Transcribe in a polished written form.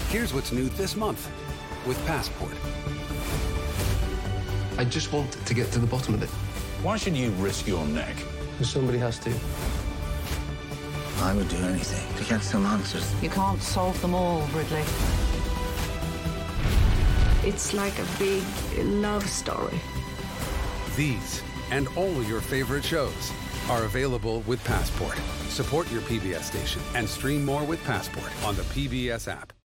Here's what's new this month with Passport. I just want to get to the bottom of it. Why should you risk your neck? Because somebody has to. I would do anything to get some answers. You can't solve them all, Ridley. It's like a big love story. These and all your favorite shows are available with Passport. Support your PBS station and stream more with Passport on the PBS app.